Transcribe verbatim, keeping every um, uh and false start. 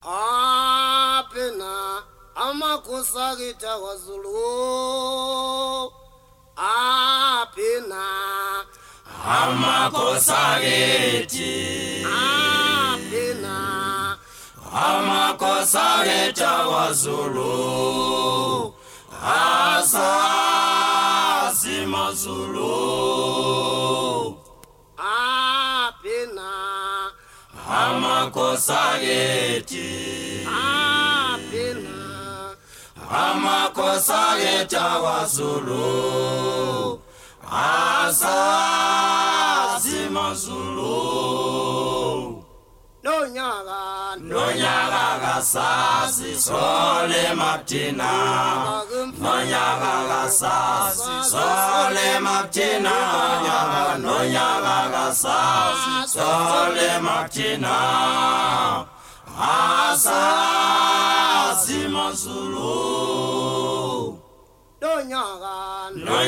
apena amakosakita wazulu apena amakosakiti apena amakosakita wazulu asazi mazulu apena amakosakiti apena amakosakita wazulu asazi mazulu nonyaka nonyaka kasasi sole matina nonyaka kasasi sole matina nonyaka kasasi sole matina asazi mazulu nonyaka